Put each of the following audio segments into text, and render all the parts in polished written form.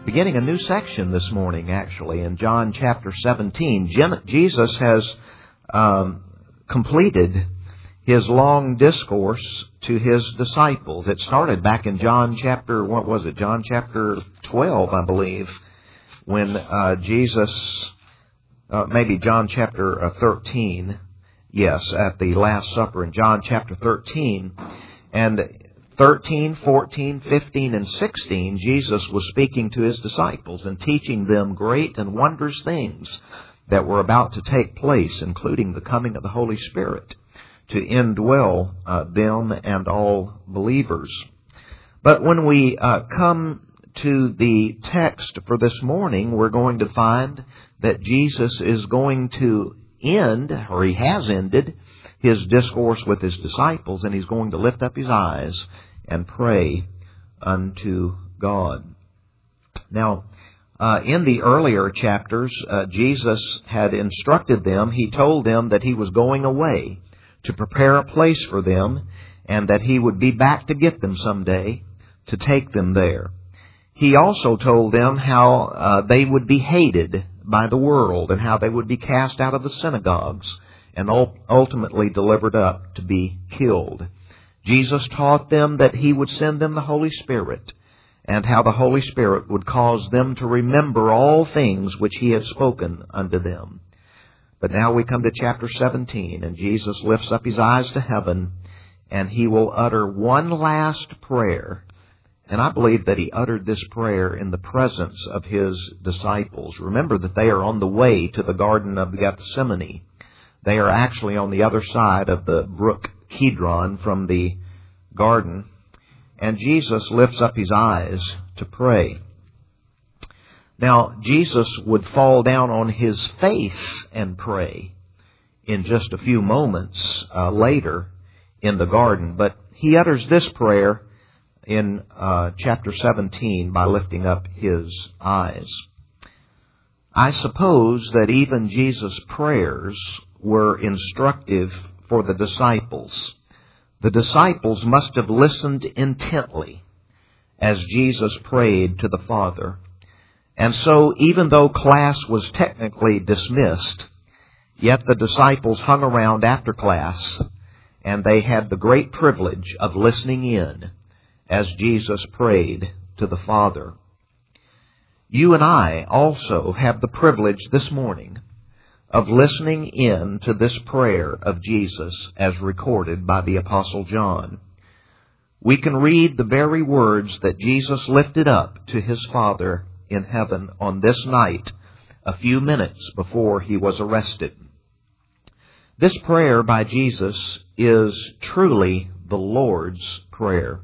beginning a new section this morning, actually, in John chapter 17. Jesus has completed His long discourse to His disciples. It started back in John chapter 12, I believe, when Jesus, maybe John chapter 13, yes, at the Last Supper in John chapter 13. And 13, 14, 15, and 16, Jesus was speaking to His disciples and teaching them great and wondrous things that were about to take place, including the coming of the Holy Spirit to indwell them and all believers. But when we come to the text for this morning, we're going to find that Jesus is going to end, or He has ended, His discourse with His disciples, and He's going to lift up His eyes and pray unto God. Now, in the earlier chapters, Jesus had instructed them. He told them that He was going away to prepare a place for them, and that He would be back to get them someday, to take them there. He also told them how they would be hated by the world, and how they would be cast out of the synagogues, and ultimately delivered up to be killed. Jesus taught them that He would send them the Holy Spirit, and how the Holy Spirit would cause them to remember all things which He had spoken unto them. But now we come to chapter 17, and Jesus lifts up His eyes to heaven, and He will utter one last prayer. And I believe that He uttered this prayer in the presence of His disciples. Remember that they are on the way to the Garden of Gethsemane. They are actually on the other side of the brook Kidron from the garden. And Jesus lifts up His eyes to pray. Now, Jesus would fall down on His face and pray in just a few moments later in the garden. But He utters this prayer in chapter 17 by lifting up His eyes. I suppose that even Jesus' prayers were instructive for the disciples. The disciples must have listened intently as Jesus prayed to the Father. And so, even though class was technically dismissed, yet the disciples hung around after class, and they had the great privilege of listening in as Jesus prayed to the Father. You and I also have the privilege this morning of listening in to this prayer of Jesus as recorded by the Apostle John. We can read the very words that Jesus lifted up to His Father in heaven on this night, a few minutes before He was arrested. This prayer by Jesus is truly the Lord's Prayer.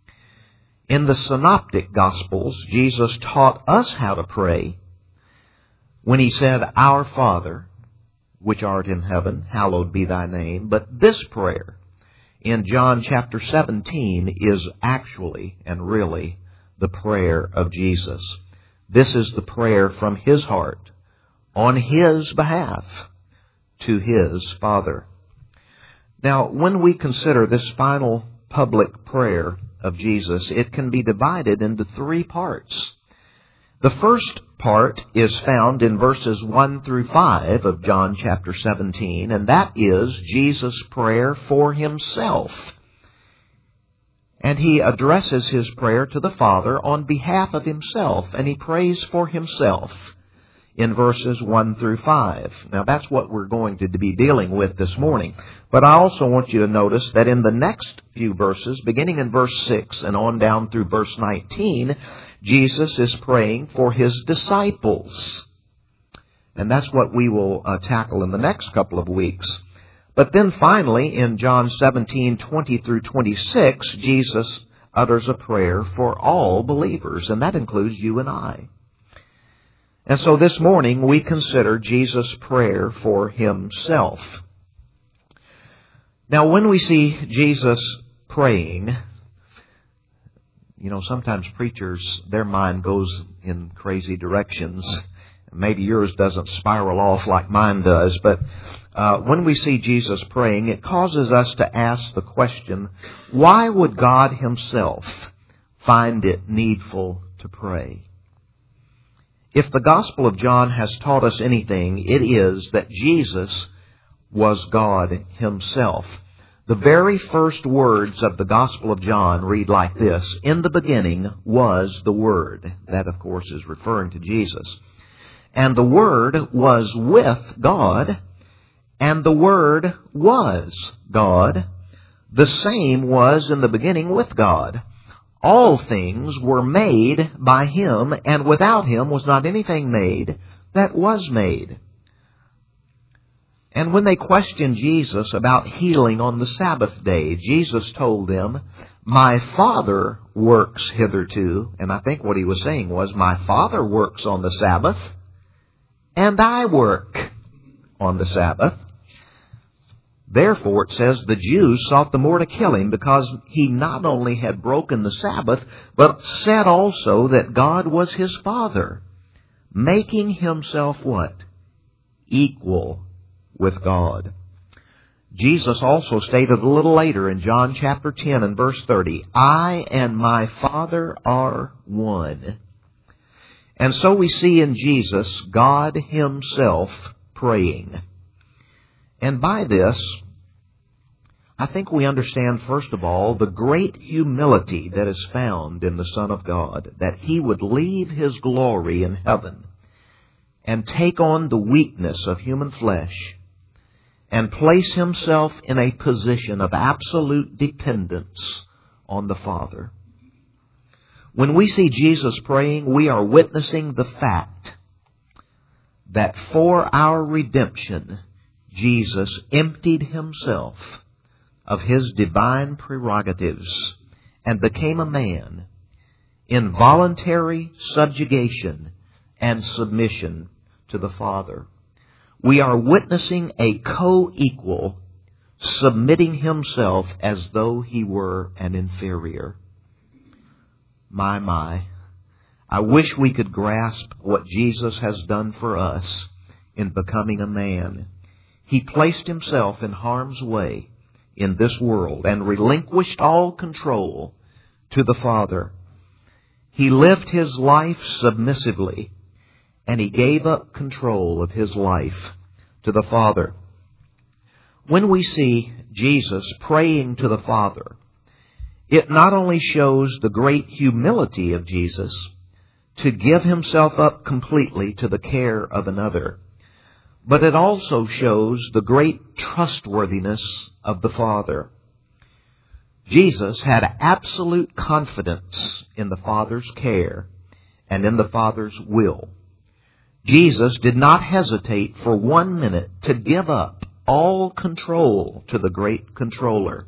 In the Synoptic Gospels, Jesus taught us how to pray when He said, Our Father, which art in heaven, hallowed be Thy name. But this prayer in John chapter 17 is actually and really the prayer of Jesus. This is the prayer from His heart, on His behalf, to His Father. Now, when we consider this final public prayer of Jesus, it can be divided into three parts. The first part is found in verses 1 through 5 of John chapter 17, and that is Jesus' prayer for Himself. And He addresses His prayer to the Father on behalf of Himself, and He prays for Himself in verses 1 through 5. Now, that's what we're going to be dealing with this morning. But I also want you to notice that in the next few verses, beginning in verse 6 and on down through verse 19, Jesus is praying for His disciples. And that's what we will tackle in the next couple of weeks. But then finally, in John 17:20 through 26, Jesus utters a prayer for all believers, and that includes you and I. And so this morning we consider Jesus' prayer for Himself. Now, when we see Jesus praying, sometimes preachers, their mind goes in crazy directions. Maybe yours doesn't spiral off like mine does, but when we see Jesus praying, it causes us to ask the question, why would God Himself find it needful to pray? If the Gospel of John has taught us anything, it is that Jesus was God Himself. The very first words of the Gospel of John read like this: "In the beginning was the Word." That, of course, is referring to Jesus. "And the Word was with God, and the Word was God. The same was in the beginning with God. All things were made by Him, and without Him was not anything made that was made." And when they questioned Jesus about healing on the Sabbath day, Jesus told them, "My Father works hitherto." And I think what He was saying was, "My Father works on the Sabbath, and I work on the Sabbath." Therefore, it says, the Jews sought the more to kill Him, because He not only had broken the Sabbath, but said also that God was His Father, making Himself what? Equal with God. Jesus also stated a little later in John chapter 10 and verse 30, "I and my Father are one." And so we see in Jesus God Himself praying. And by this, I think we understand, first of all, the great humility that is found in the Son of God, that He would leave His glory in heaven and take on the weakness of human flesh and place Himself in a position of absolute dependence on the Father. When we see Jesus praying, we are witnessing the fact that for our redemption, Jesus emptied Himself of His divine prerogatives and became a man in voluntary subjugation and submission to the Father. We are witnessing a co-equal submitting Himself as though He were an inferior. My. I wish we could grasp what Jesus has done for us in becoming a man. He placed Himself in harm's way in this world and relinquished all control to the Father. He lived His life submissively, and He gave up control of His life to the Father. When we see Jesus praying to the Father, it not only shows the great humility of Jesus to give Himself up completely to the care of another, but it also shows the great trustworthiness of the Father. Jesus had absolute confidence in the Father's care and in the Father's will. Jesus did not hesitate for 1 minute to give up all control to the great controller.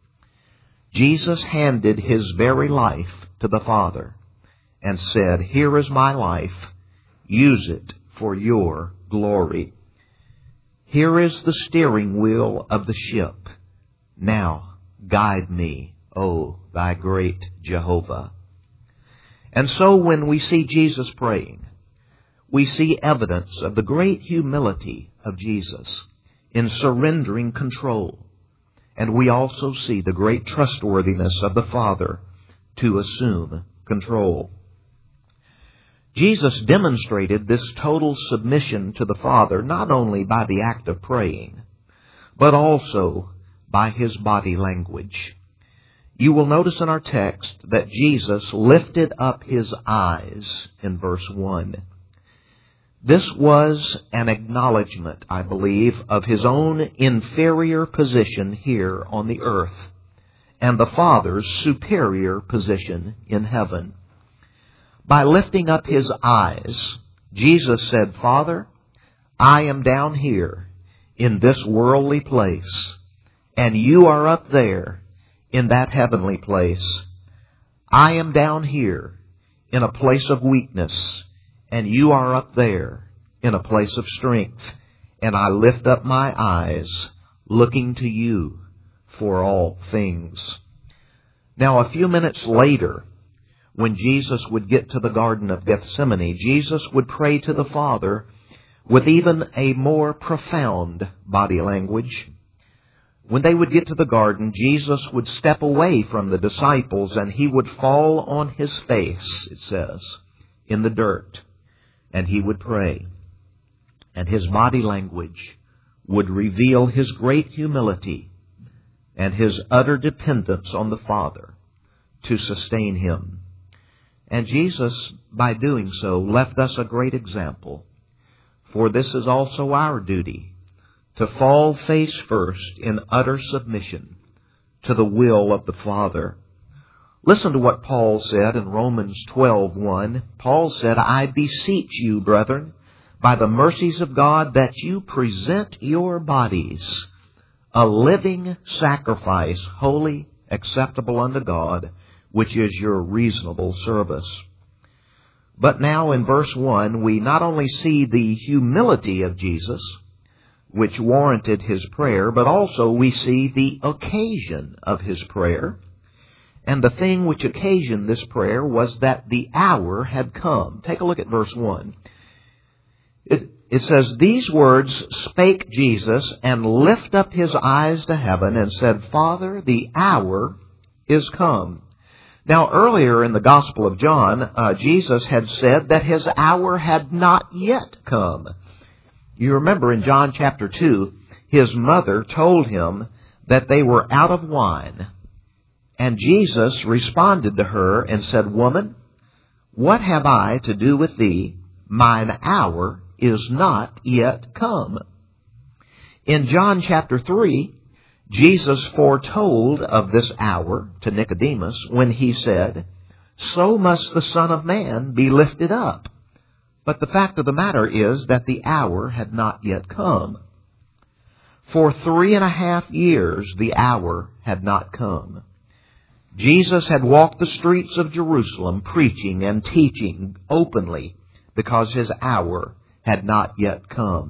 Jesus handed His very life to the Father and said, "Here is my life. Use it for your glory. Here is the steering wheel of the ship. Now guide me, O thy great Jehovah." And so when we see Jesus praying, we see evidence of the great humility of Jesus in surrendering control. And we also see the great trustworthiness of the Father to assume control. Jesus demonstrated this total submission to the Father not only by the act of praying, but also by His body language. You will notice in our text that Jesus lifted up His eyes in verse 1. This was an acknowledgement, I believe, of His own inferior position here on the earth and the Father's superior position in heaven. By lifting up His eyes, Jesus said, "Father, I am down here in this worldly place, and You are up there in that heavenly place. I am down here in a place of weakness, and You are up there in a place of strength. And I lift up my eyes, looking to You for all things." Now, a few minutes later, when Jesus would get to the Garden of Gethsemane, Jesus would pray to the Father with even a more profound body language. When they would get to the garden, Jesus would step away from the disciples and He would fall on His face, it says, in the dirt. and he would pray. And his body language would reveal his great humility and his utter dependence on the Father to sustain him. And Jesus, by doing so, left us a great example. For this is also our duty, to fall face first in utter submission to the will of the Father. Listen to what Paul said in Romans 12:1. Paul said, I beseech you, brethren, by the mercies of God, that you present your bodies a living sacrifice, holy, acceptable unto God, which is your reasonable service. But now in verse 1, we not only see the humility of Jesus, which warranted his prayer, but also we see the occasion of his prayer. And the thing which occasioned this prayer was that the hour had come. Take a look at verse 1. It says, These words spake Jesus, and lift up his eyes to heaven, and said, Father, the hour is come. Now, earlier in the Gospel of John, Jesus had said that his hour had not yet come. You remember in John chapter 2, his mother told him that they were out of wine. And Jesus responded to her and said, Woman, what have I to do with thee? Mine hour is not yet come. In John chapter 3, Jesus foretold of this hour to Nicodemus when he said, So must the Son of Man be lifted up. But the fact of the matter is that the hour had not yet come. For 3.5 years the hour had not come. Jesus had walked the streets of Jerusalem preaching and teaching openly because his hour had not yet come.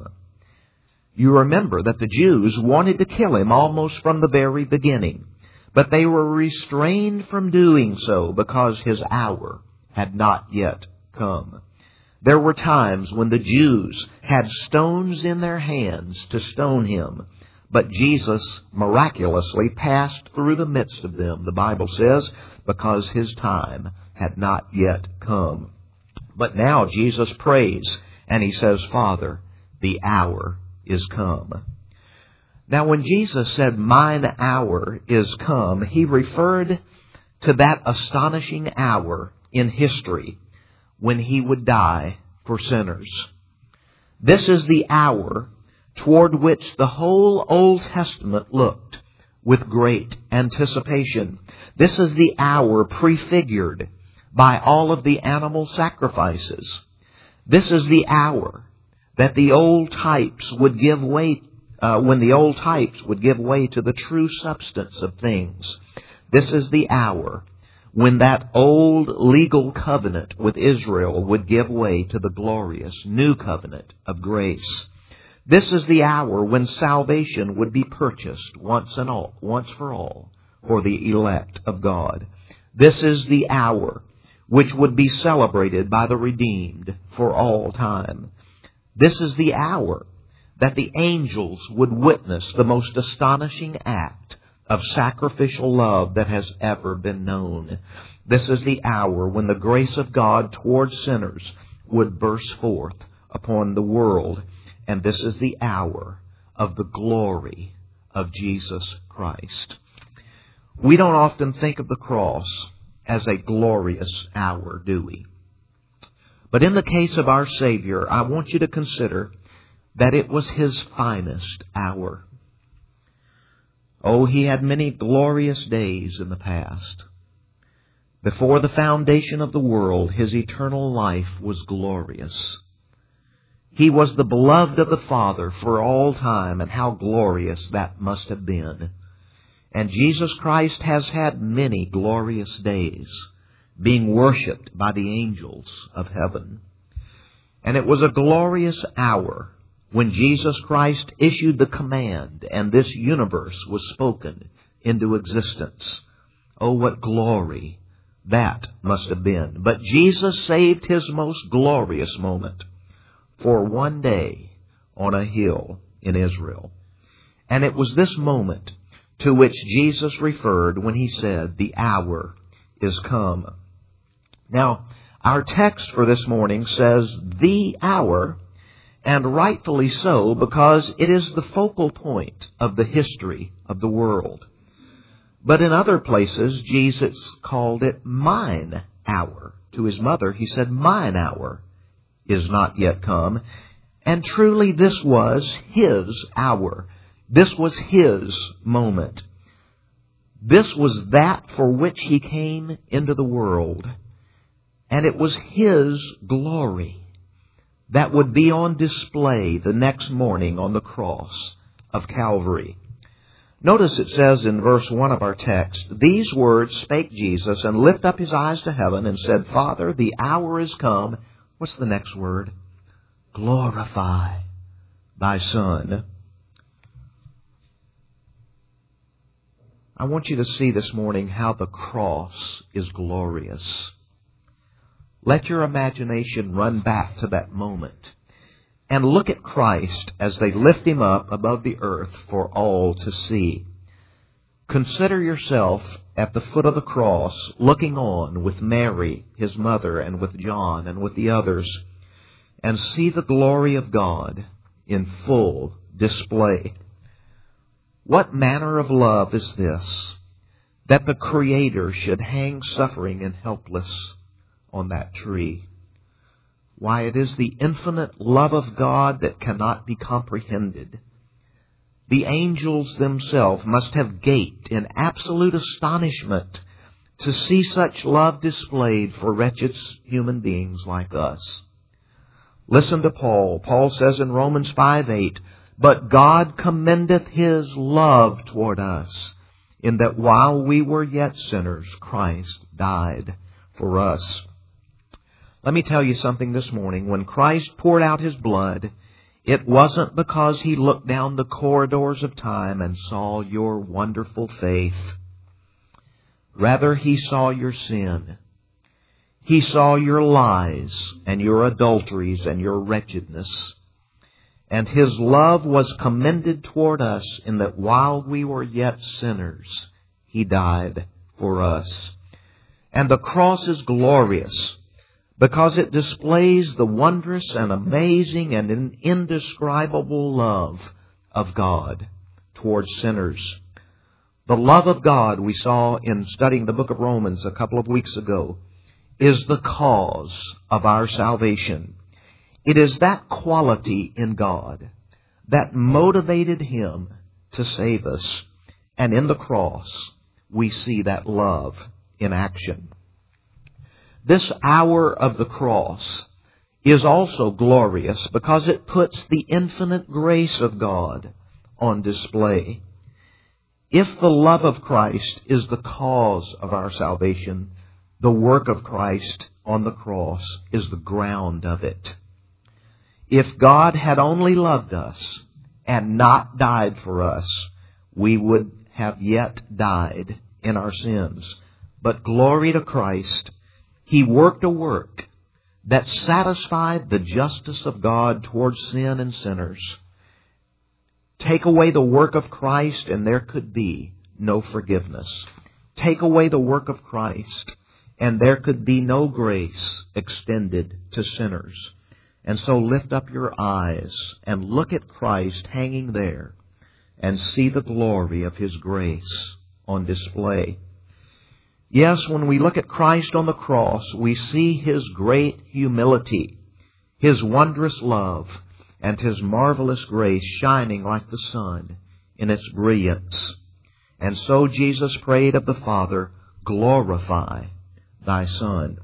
You remember that the Jews wanted to kill him almost from the very beginning, but they were restrained from doing so because his hour had not yet come. There were times when the Jews had stones in their hands to stone him, but Jesus miraculously passed through the midst of them, the Bible says, because his time had not yet come. But now Jesus prays, and he says, Father, the hour is come. Now when Jesus said, Mine hour is come, he referred to that astonishing hour in history when he would die for sinners. This is the hour toward which the whole Old Testament looked with great anticipation. This is the hour prefigured by all of the animal sacrifices. This is the hour that the old types would give way, when the old types would give way to the true substance of things. This is the hour when that old legal covenant with Israel would give way to the glorious new covenant of grace. This is the hour when salvation would be purchased once for all for the elect of God. This is the hour which would be celebrated by the redeemed for all time. This is the hour that the angels would witness the most astonishing act of sacrificial love that has ever been known. This is the hour when the grace of God towards sinners would burst forth upon the world. And this is the hour of the glory of Jesus Christ. We don't often think of the cross as a glorious hour, do we? But in the case of our Savior, I want you to consider that it was his finest hour. Oh, he had many glorious days in the past. Before the foundation of the world, his eternal life was glorious. He was the beloved of the Father for all time, and how glorious that must have been. And Jesus Christ has had many glorious days, being worshipped by the angels of heaven. And it was a glorious hour when Jesus Christ issued the command, and this universe was spoken into existence. Oh, what glory that must have been. But Jesus saved his most glorious moment for one day on a hill in Israel. And it was this moment to which Jesus referred when he said, The hour is come. Now, Our text for this morning says the hour, and rightfully so, because it is the focal point of the history of the world. But in other places, Jesus called it mine hour. To his mother, he said, mine hour is not yet come. And truly this was his hour. This was his moment. This was that for which he came into the world. And it was his glory that would be on display the next morning on the cross of Calvary. Notice it says in verse 1 of our text, these words spake Jesus, and lift up his eyes to heaven, and said, Father, the hour is come. What's the next word? Glorify thy Son. I want you to see this morning how the cross is glorious. Let your imagination run back to that moment and look at Christ as they lift him up above the earth for all to see. Consider yourself at the foot of the cross, looking on with Mary, his mother, and with John, and with the others, and see the glory of God in full display. What manner of love is this, that the Creator should hang suffering and helpless on that tree? Why, it is the infinite love of God that cannot be comprehended. The angels themselves must have gaped in absolute astonishment to see such love displayed for wretched human beings like us. Listen to Paul. Paul says in Romans 5:8, but God commendeth his love toward us, in that while we were yet sinners, Christ died for us. Let me tell you something this morning. When Christ poured out his blood, it wasn't because he looked down the corridors of time and saw your wonderful faith. Rather, he saw your sin. He saw your lies and your adulteries and your wretchedness. And his love was commended toward us in that while we were yet sinners, he died for us. And the cross is glorious because it displays the wondrous and amazing and indescribable love of God towards sinners. The love of God we saw in studying the book of Romans a couple of weeks ago is the cause of our salvation. It is that quality in God that motivated him to save us. And in the cross, we see that love in action. This hour of the cross is also glorious because it puts the infinite grace of God on display. If the love of Christ is the cause of our salvation, the work of Christ on the cross is the ground of it. If God had only loved us and not died for us, we would have yet died in our sins. But glory to Christ, he worked a work that satisfied the justice of God towards sin and sinners. Take away the work of Christ and there could be no forgiveness. Take away the work of Christ and there could be no grace extended to sinners. And so lift up your eyes and look at Christ hanging there and see the glory of his grace on display. Yes, when we look at Christ on the cross, we see his great humility, his wondrous love, and his marvelous grace shining like the sun in its brilliance. And so Jesus prayed of the Father, glorify thy Son.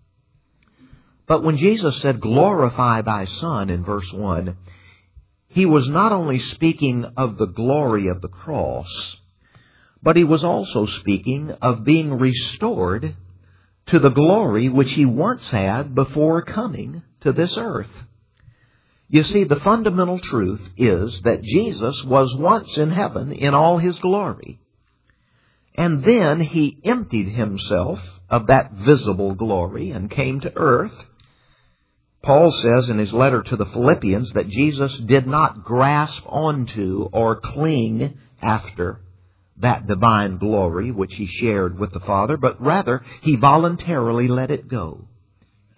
But when Jesus said, glorify thy Son in verse 1, he was not only speaking of the glory of the cross, but he was also speaking of being restored to the glory which he once had before coming to this earth. You see, the fundamental truth is that Jesus was once in heaven in all his glory. And then he emptied himself of that visible glory and came to earth. Paul says in his letter to the Philippians that Jesus did not grasp onto or cling after that divine glory which he shared with the Father, but rather he voluntarily let it go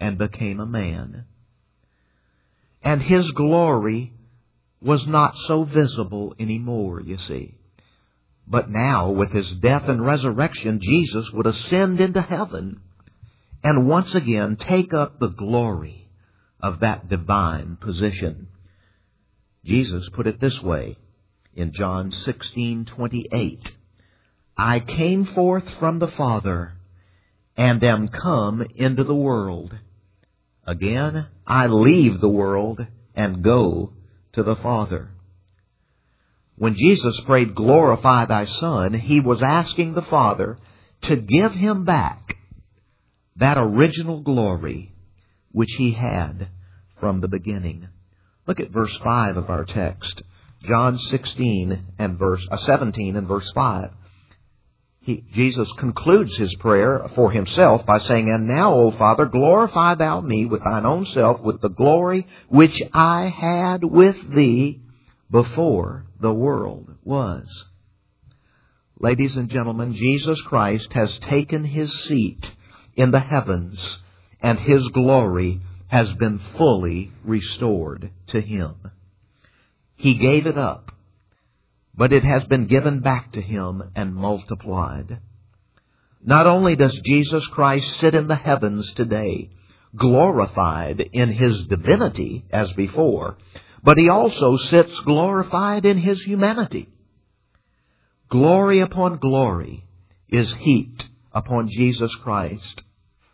and became a man. And His glory was not so visible anymore, you see. But now, with His death and resurrection, Jesus would ascend into heaven and once again take up the glory of that divine position. Jesus put it this way in John 16:28. I came forth from the Father and am come into the world. Again, I leave the world and go to the Father. When Jesus prayed, glorify thy Son, He was asking the Father to give Him back that original glory which He had from the beginning. Look at verse 5 of our text. John 17 and verse 5. Jesus concludes His prayer for Himself by saying, And now, O Father, glorify Thou me with Thine own self, with the glory which I had with Thee before the world was. Ladies and gentlemen, Jesus Christ has taken His seat in the heavens, and His glory has been fully restored to Him. He gave it up, but it has been given back to Him and multiplied. Not only does Jesus Christ sit in the heavens today, glorified in His divinity as before, but He also sits glorified in His humanity. Glory upon glory is heaped upon Jesus Christ.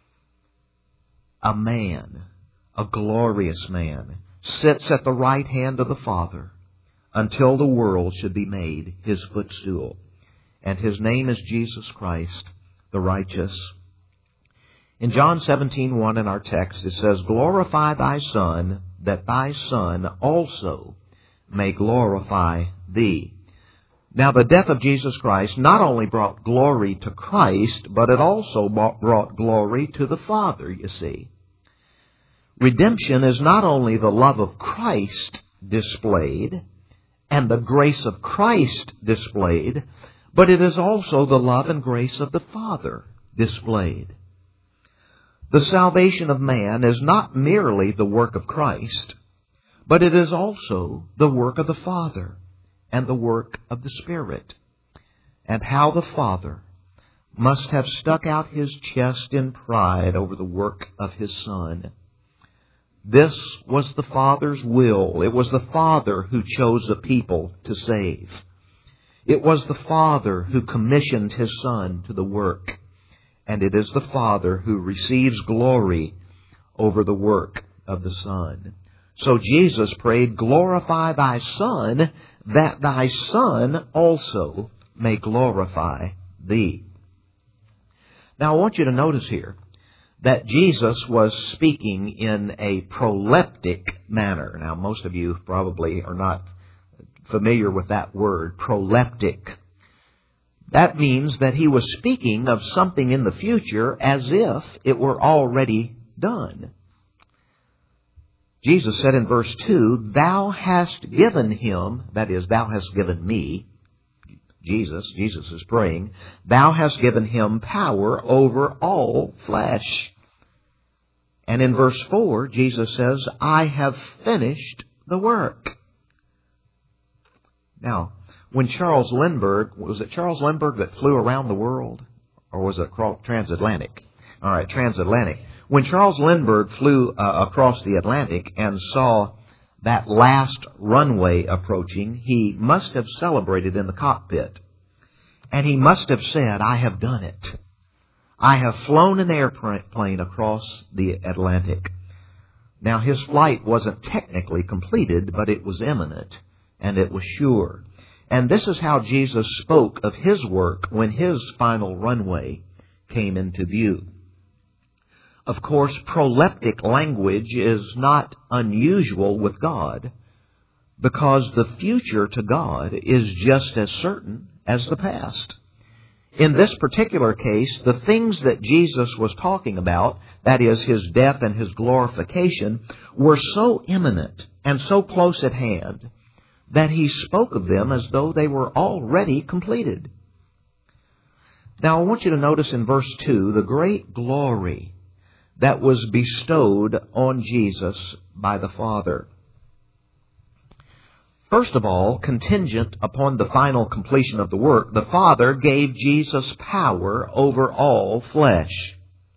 A man, a glorious man, sits at the right hand of the Father until the world should be made His footstool. And His name is Jesus Christ, the righteous. In John 17:1 in our text, it says, Glorify Thy Son, that Thy Son also may glorify Thee. Now, the death of Jesus Christ not only brought glory to Christ, but it also brought glory to the Father, you see. Redemption is not only the love of Christ displayed and the grace of Christ displayed, but it is also the love and grace of the Father displayed. The salvation of man is not merely the work of Christ, but it is also the work of the Father and the work of the Spirit. And how the Father must have stuck out His chest in pride over the work of His Son. This was the Father's will. It was the Father who chose a people to save. It was the Father who commissioned His Son to the work. And it is the Father who receives glory over the work of the Son. So Jesus prayed, Glorify Thy Son, that Thy Son also may glorify Thee. Now I want you to notice here that Jesus was speaking in a proleptic manner. Now most of you probably are not familiar with that word, proleptic. That means that He was speaking of something in the future as if it were already done. Jesus said in verse 2, Thou hast given Him, that is, Thou hast given me, Jesus is praying, Thou hast given Him power over all flesh. And in verse 4, Jesus says, I have finished the work. Now, when Charles Lindbergh, was it Charles Lindbergh that flew around the world? Or was it transatlantic? All right, transatlantic. When Charles Lindbergh flew across the Atlantic and saw that last runway approaching, he must have celebrated in the cockpit. And he must have said, I have done it. I have flown an airplane across the Atlantic. Now, his flight wasn't technically completed, but it was imminent, and it was sure. And this is how Jesus spoke of His work when His final runway came into view. Of course, proleptic language is not unusual with God, because the future to God is just as certain as the past. In this particular case, the things that Jesus was talking about, that is, His death and His glorification, were so imminent and so close at hand that He spoke of them as though they were already completed. Now, I want you to notice in verse 2 the great glory that was bestowed on Jesus by the Father. First of all, contingent upon the final completion of the work, the Father gave Jesus power over all flesh.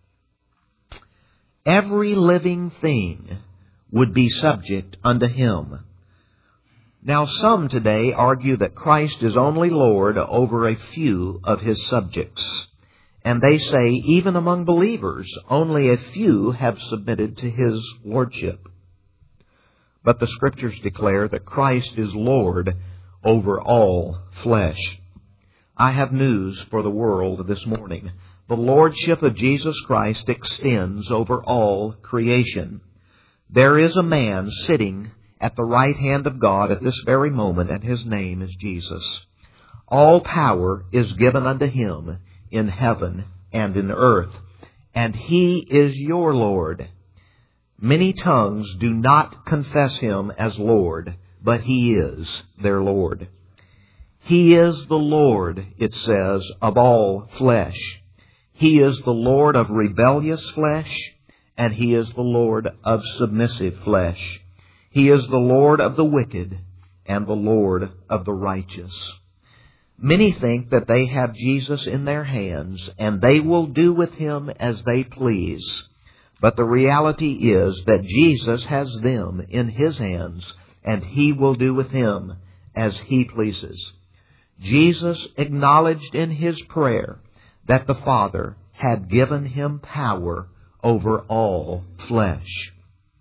Every living thing would be subject unto Him. Now some today argue that Christ is only Lord over a few of His subjects. And they say even among believers, only a few have submitted to His lordship. But the Scriptures declare that Christ is Lord over all flesh. I have news for the world this morning. The Lordship of Jesus Christ extends over all creation. There is a man sitting at the right hand of God at this very moment, and His name is Jesus. All power is given unto Him in heaven and in earth, and He is your Lord. Many tongues do not confess Him as Lord, but He is their Lord. He is the Lord, it says, of all flesh. He is the Lord of rebellious flesh, and He is the Lord of submissive flesh. He is the Lord of the wicked and the Lord of the righteous. Many think that they have Jesus in their hands, and they will do with Him as they please. But the reality is that Jesus has them in His hands, and He will do with him as He pleases. Jesus acknowledged in His prayer that the Father had given Him power over all flesh.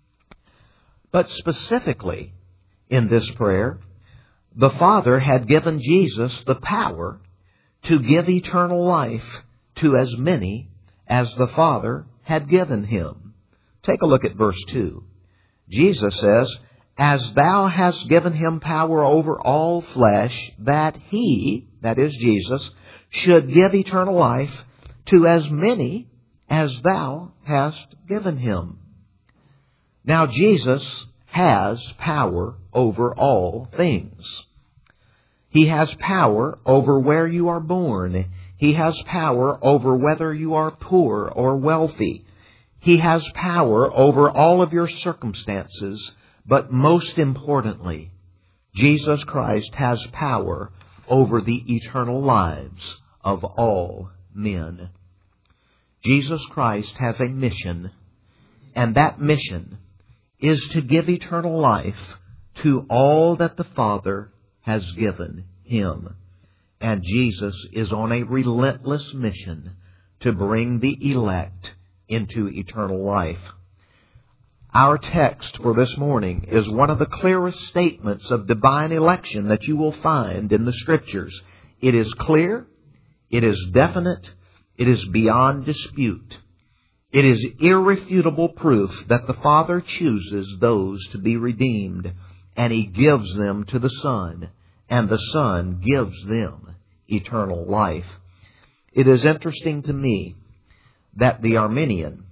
But specifically in this prayer, the Father had given Jesus the power to give eternal life to as many as the Father had given Him. Take a look at verse 2. Jesus says, "As thou hast given Him power over all flesh, that He," that is Jesus, "should give eternal life to as many as thou hast given Him." Now Jesus has power over all things. He has power over where you are born. He has power over whether you are poor or wealthy. He has power over all of your circumstances. But most importantly, Jesus Christ has power over the eternal lives of all men. Jesus Christ has a mission, and that mission is to give eternal life to all that the Father has given Him. And Jesus is on a relentless mission to bring the elect into eternal life. Our text for this morning is one of the clearest statements of divine election that you will find in the Scriptures. It is clear, it is definite, it is beyond dispute. It is irrefutable proof that the Father chooses those to be redeemed, and He gives them to the Son, and the Son gives them eternal life. It is interesting to me that the Arminian,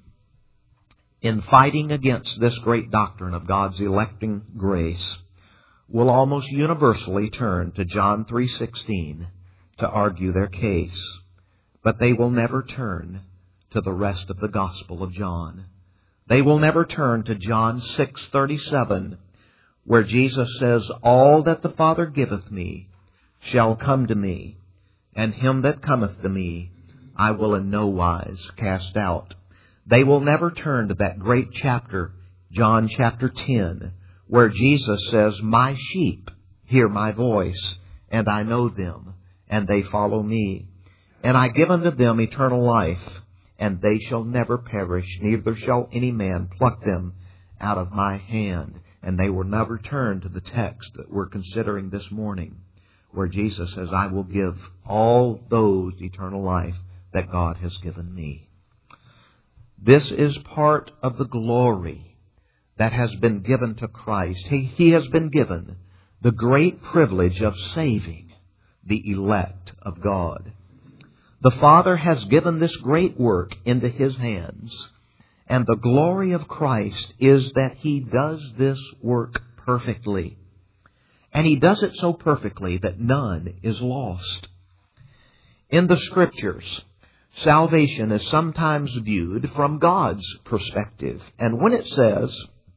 in fighting against this great doctrine of God's electing grace, will almost universally turn to John 3:16 to argue their case. But they will never turn to the rest of the Gospel of John. They will never turn to John 6:37, where Jesus says, "All that the Father giveth me shall come to me, and him that cometh to me I will in no wise cast out." They will never turn to that great chapter, John chapter 10, where Jesus says, "My sheep hear my voice, and I know them, and they follow me. And I give unto them eternal life, and they shall never perish, neither shall any man pluck them out of my hand." And they will never turn to the text that we're considering this morning, where Jesus says, "I will give all those eternal life that God has given me." This is part of the glory that has been given to Christ. He has been given the great privilege of saving the elect of God. The Father has given this great work into His hands, and the glory of Christ is that He does this work perfectly. And He does it so perfectly that none is lost. In the Scriptures, salvation is sometimes viewed from God's perspective. And when it says,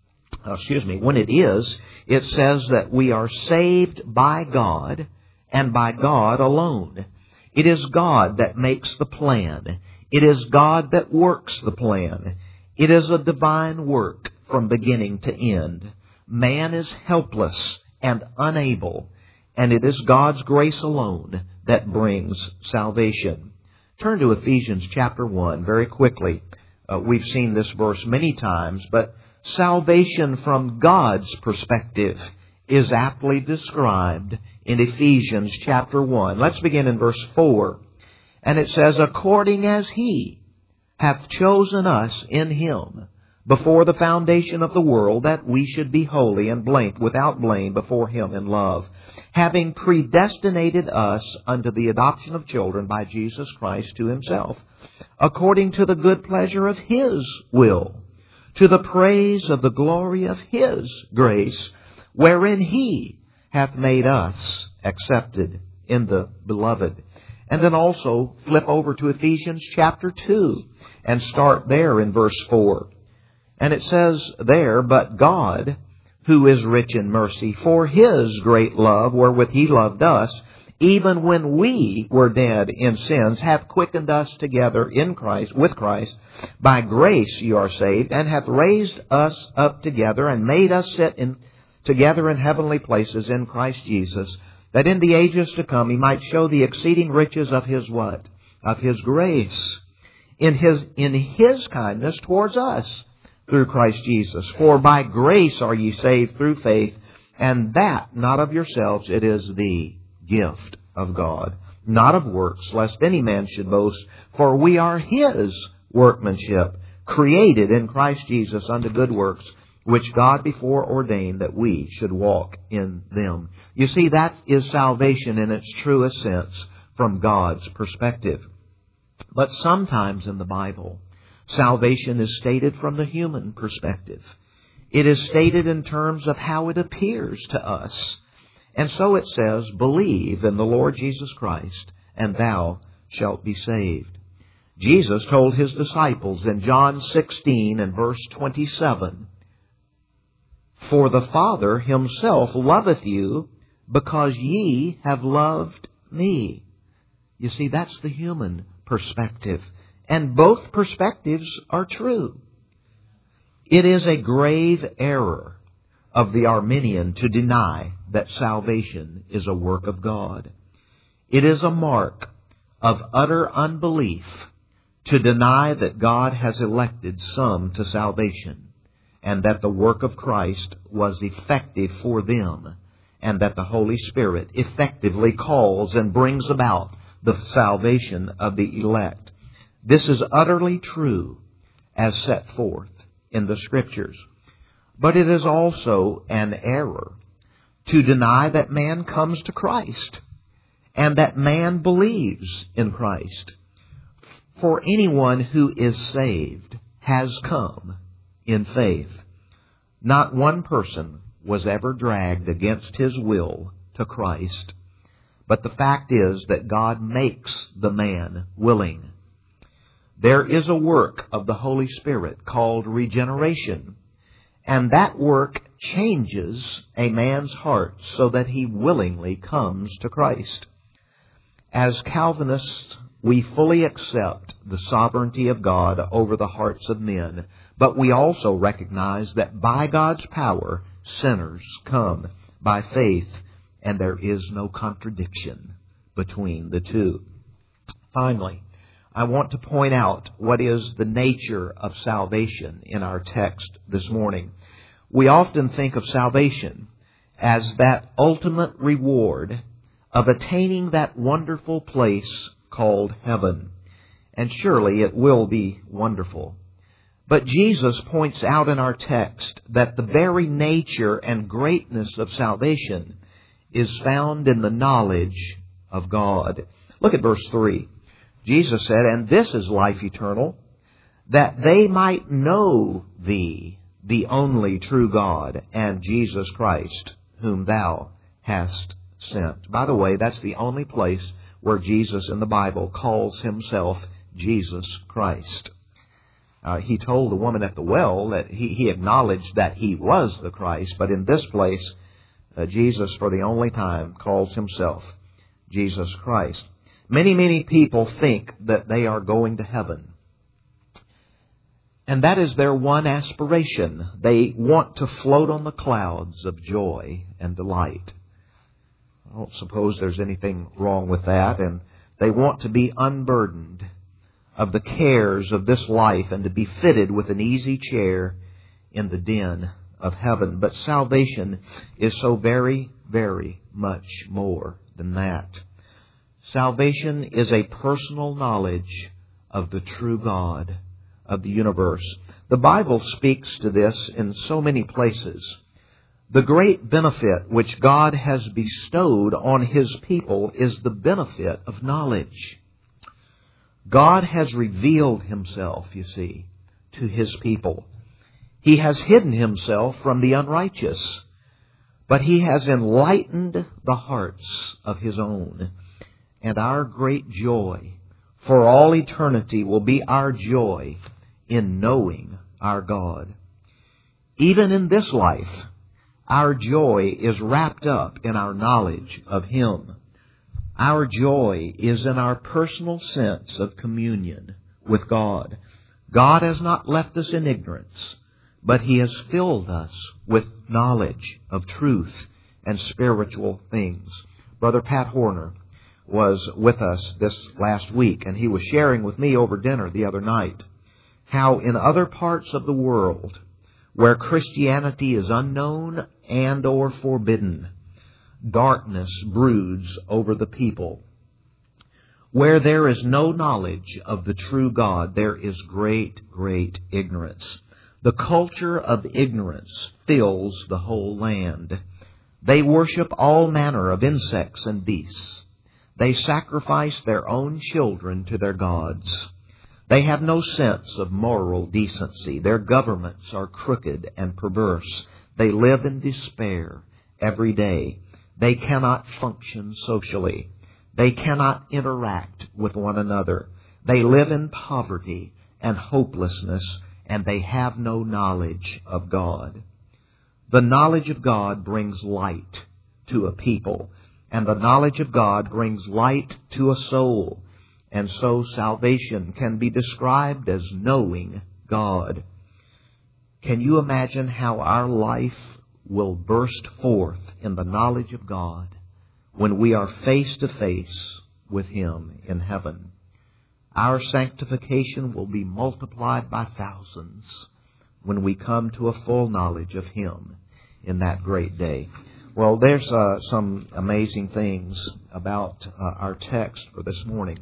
it says that we are saved by God and by God alone. It is God that makes the plan. It is God that works the plan. It is a divine work from beginning to end. Man is helpless and unable, and it is God's grace alone that brings salvation. Turn to Ephesians chapter 1 very quickly. We've seen this verse many times, but salvation from God's perspective is aptly described in Ephesians chapter 1. Let's begin in verse 4. And it says, according as He hath chosen us in Him before the foundation of the world, that we should be holy and without blame before Him in love, having predestinated us unto the adoption of children by Jesus Christ to Himself, according to the good pleasure of His will, to the praise of the glory of His grace, wherein He hath made us accepted in the Beloved. And then also flip over to Ephesians chapter 2 and start there in verse 4. And it says there, but God, who is rich in mercy, for His great love wherewith He loved us, even when we were dead in sins, hath quickened us together in Christ, with Christ. By grace you are saved, and hath raised us up together, and made us sit together in heavenly places in Christ Jesus, that in the ages to come He might show the exceeding riches of His what? Of His grace, in His kindness towards us, through Christ Jesus. For by grace are ye saved through faith, and that not of yourselves, it is the gift of God, not of works, lest any man should boast. For we are His workmanship, created in Christ Jesus unto good works, which God before ordained that we should walk in them. You see, that is salvation in its truest sense from God's perspective. But sometimes in the Bible, salvation is stated from the human perspective. It is stated in terms of how it appears to us. And so it says, believe in the Lord Jesus Christ, and thou shalt be saved. Jesus told His disciples in John 16 and verse 27, for the Father Himself loveth you, because ye have loved me. You see, that's the human perspective. And both perspectives are true. It is a grave error of the Arminian to deny that salvation is a work of God. It is a mark of utter unbelief to deny that God has elected some to salvation, and that the work of Christ was effective for them, and that the Holy Spirit effectively calls and brings about the salvation of the elect. This is utterly true as set forth in the Scriptures. But it is also an error to deny that man comes to Christ and that man believes in Christ. For anyone who is saved has come in faith. Not one person was ever dragged against his will to Christ. But the fact is that God makes the man willing. There is a work of the Holy Spirit called regeneration, and that work changes a man's heart so that he willingly comes to Christ. As Calvinists, we fully accept the sovereignty of God over the hearts of men, but we also recognize that by God's power, sinners come by faith, and there is no contradiction between the two. Finally, I want to point out what is the nature of salvation in our text this morning. We often think of salvation as that ultimate reward of attaining that wonderful place called heaven. And surely it will be wonderful. But Jesus points out in our text that the very nature and greatness of salvation is found in the knowledge of God. Look at verse 3. Jesus said, and this is life eternal, that they might know Thee, the only true God, and Jesus Christ, whom Thou hast sent. By the way, that's the only place where Jesus in the Bible calls Himself Jesus Christ. He told the woman at the well that he acknowledged that he was the Christ, but in this place, Jesus, for the only time, calls himself Jesus Christ. Many, many people think that they are going to heaven. And that is their one aspiration. They want to float on the clouds of joy and delight. I don't suppose there's anything wrong with that. And they want to be unburdened of the cares of this life and to be fitted with an easy chair in the den of heaven. But salvation is so very, very much more than that. Salvation is a personal knowledge of the true God of the universe. The Bible speaks to this in so many places. The great benefit which God has bestowed on His people is the benefit of knowledge. God has revealed Himself, you see, to His people. He has hidden Himself from the unrighteous, but He has enlightened the hearts of His own. And our great joy for all eternity will be our joy in knowing our God. Even in this life, our joy is wrapped up in our knowledge of Him. Our joy is in our personal sense of communion with God. God has not left us in ignorance, but He has filled us with knowledge of truth and spiritual things. Brother Pat Horner was with us this last week, and he was sharing with me over dinner the other night how in other parts of the world where Christianity is unknown and or forbidden, darkness broods over the people. Where there is no knowledge of the true God, there is great, great ignorance. The culture of ignorance fills the whole land. They worship all manner of insects and beasts. They sacrifice their own children to their gods. They have no sense of moral decency. Their governments are crooked and perverse. They live in despair every day. They cannot function socially. They cannot interact with one another. They live in poverty and hopelessness, and they have no knowledge of God. The knowledge of God brings light to a people, and the knowledge of God brings light to a soul. And so salvation can be described as knowing God. Can you imagine how our life will burst forth in the knowledge of God when we are face to face with Him in heaven? Our sanctification will be multiplied by thousands when we come to a full knowledge of Him in that great day. Well, there's some amazing things about our text for this morning.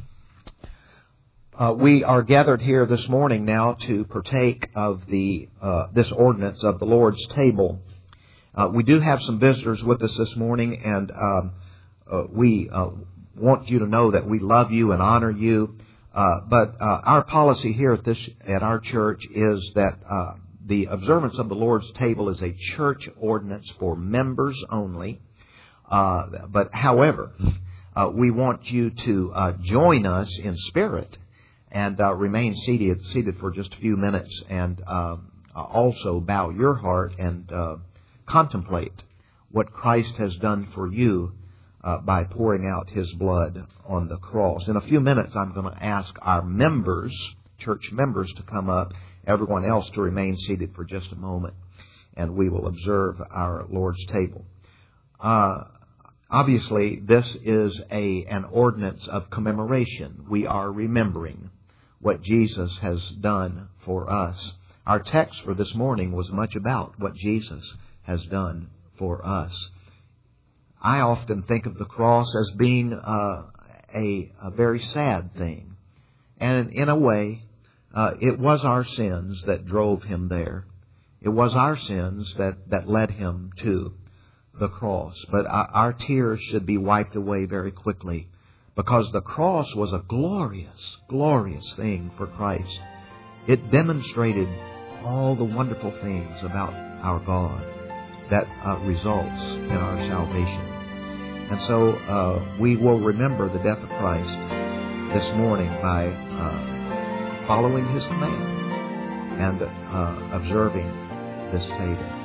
We are gathered here this morning now to partake of this ordinance of the Lord's table. We do have some visitors with us this morning, and we want you to know that we love you and honor you. But our policy here at our church is that the observance of the Lord's table is a church ordinance for members only. But however, we want you to join us in spirit and remain seated for just a few minutes, and also bow your heart and contemplate what Christ has done for you by pouring out His blood on the cross. In a few minutes, I'm going to ask our members, church members, to come up, everyone else to remain seated for just a moment, and we will observe our Lord's table. Obviously, this is an ordinance of commemoration. We are remembering what Jesus has done for us. Our text for this morning was much about what Jesus has done for us. I often think of the cross as being a very sad thing. And in a way, it was our sins that drove Him there. It was our sins that led Him to the cross. But our tears should be wiped away very quickly, because the cross was a glorious, glorious thing for Christ. It demonstrated all the wonderful things about our God that results in our salvation. And so we will remember the death of Christ this morning by following His command and observing this table.